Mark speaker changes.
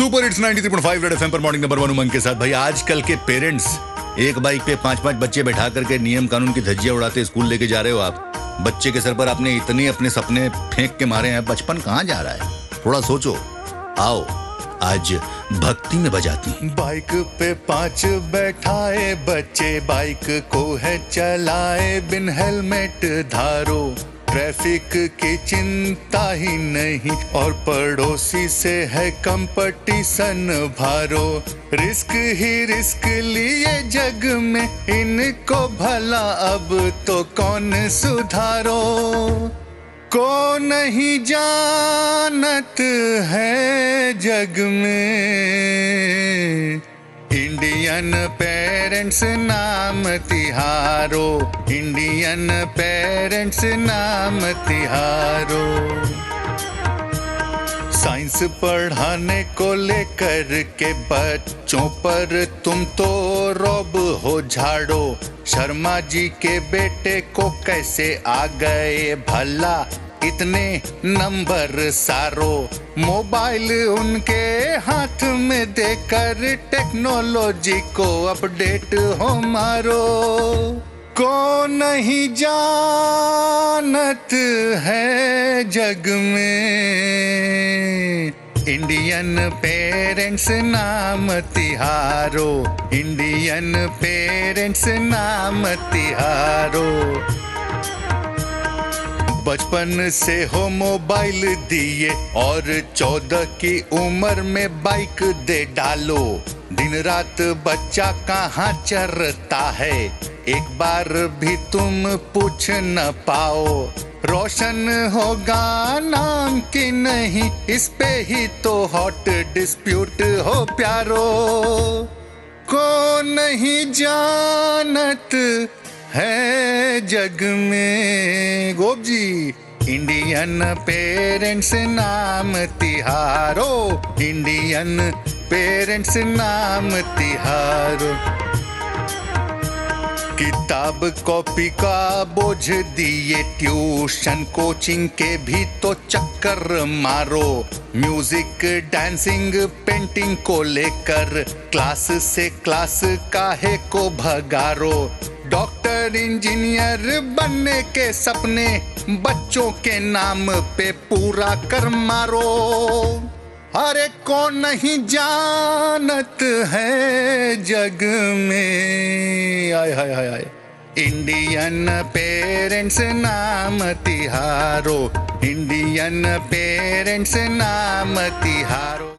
Speaker 1: Super hits 93.5 red FM पर morning number 1 Umang के साथ। भाई आजकल के पेरेंट्स एक बाइक पे 5-5 बच्चे बैठा करके नियम कानून की धज्जियां उड़ाते स्कूल लेके जा रहे हो आप। बच्चे के सर पर आपने इतने अपने सपने फेंक के मारे हैं, बचपन कहाँ जा रहा है? थोड़ा सोचो। आओ आज भक्ति में बजाती हैं।
Speaker 2: बाइक पे 5 बैठाए बच्चे, बाइक को है चलाए बिन हेलमेट धारो। ट्रैफिक की चिंता ही नहीं और पड़ोसी से है कंपटीशन भारो। रिस्क ही रिस्क लिए जग में, इनको भला अब तो कौन सुधारो। को नहीं जानत है जग में, इंडियन पेरेंट्स नाम तिहारो। इंडियन पेरेंट्स नाम तिहारो। साइंस पढ़ाने को लेकर के बच्चों पर तुम तो रौब हो झाड़ो। शर्मा जी के बेटे को कैसे आ गए भला इतने नंबर सारो। मोबाइल उनके हाथ में देकर टेक्नोलॉजी को अपडेट हो मारो। को नहीं जानत है जग में, इंडियन पेरेंट्स नाम तिहारो। इंडियन पेरेंट्स नाम तिहारो। बचपन से हो मोबाइल दिए और 14 की उम्र में बाइक दे डालो। दिन रात बच्चा कहाँ चरता है, एक बार भी तुम पूछ न पाओ। रोशन होगा नाम की नहीं, इस पे ही तो हॉट डिस्प्यूट हो प्यारो। को नहीं जानत है जग में गोप जी, इंडियन पेरेंट्स नाम तिहारो। इंडियन पेरेंट्स नाम तिहारो। किताब कॉपी का बोझ दिए, ट्यूशन कोचिंग के भी तो चक्कर मारो। म्यूजिक डांसिंग पेंटिंग को लेकर क्लास से क्लास काहे को भगारो। डॉक्टर इंजीनियर बनने के सपने बच्चों के नाम पे पूरा कर मारो। अरे कौन नहीं जानत है जग में, आय हाय हाय हाय, इंडियन पेरेंट्स नाम तिहारो। इंडियन पेरेंट्स नाम तिहारो।